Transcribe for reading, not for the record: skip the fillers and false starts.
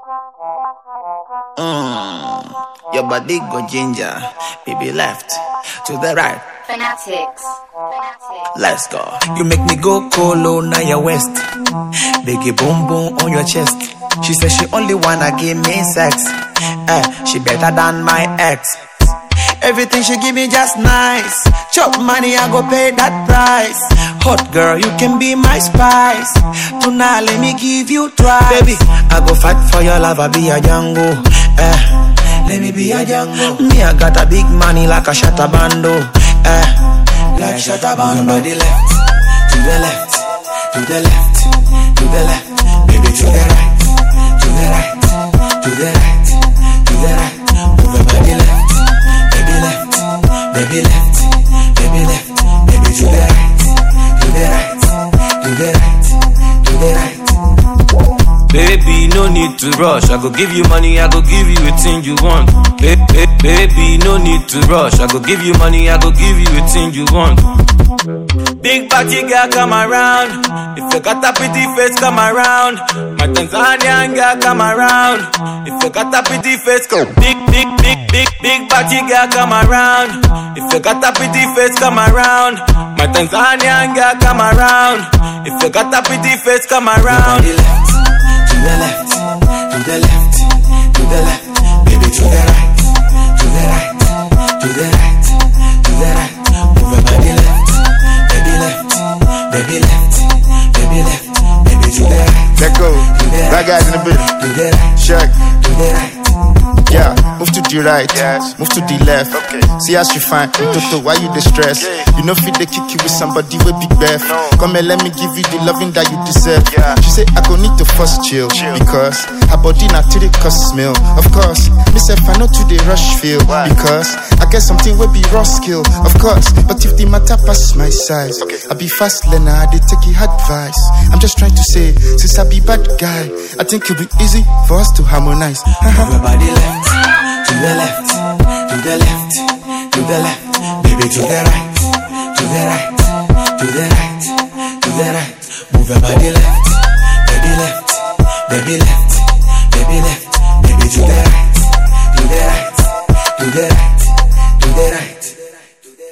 Your body go ginger, baby left to the right. Fanatics. Let's go. You make me go colo now your waist. Biggie boom boom on your chest. She says she only wanna give me sex. She better than my ex. Everything she give me just nice. Chop money, I go pay that price. Hot girl, you can be my spice. Tonight, let me give you twice. Baby, I go fight for your love, I be a Django. Let me be a Django. Me, I got a big money like a Shatabando. Like Shatabando. Move your body left, to the left, to the left, to the left. Baby, to the right, to the right, to the right, to the right. Move your body left. Baby left, baby left, baby to the right, to the right, to the right, to the right. Baby, no need to rush. I go give you money, I go give you a thing you want. Baby, no need to rush. I go give you money, I go give you a thing you want. Big body girl, come around. If you got a pretty face, come around. My Tanzanian girl, come around. If you got a pretty face, go. Big body girl, come around. If you got a pretty face, come around. My Tanzanian girl, come around. If you got a pretty face, come around. To the left, to the left, to the left, baby to the right, to the right, to the right, to the right. Move your body left, baby left, baby left, baby left, baby to the right. Let go. That guy's in the building. To the right, check. To the right. Yeah, move to the right, move to the left. Okay. See how she fine, Toto, why you distressed? You know fit they kick you with somebody with big breath. Come and let me give you the loving that you deserve. She say I go need to first chill. Because her body not to the cost smell. Of course, myself I know to the rush feel. Because I get something will be raw skill. Of course, but if the matter pass my size, I be fast learner, I dey take it advice. I'm just trying to say, since I be bad guy, I think it'll be easy for us to harmonize. Everybody left. To the left, to the left, to the left, baby to the right, to the right, to the right, to the right. Move your body left, baby left, baby left, baby left, baby to the right, to the right, to the right.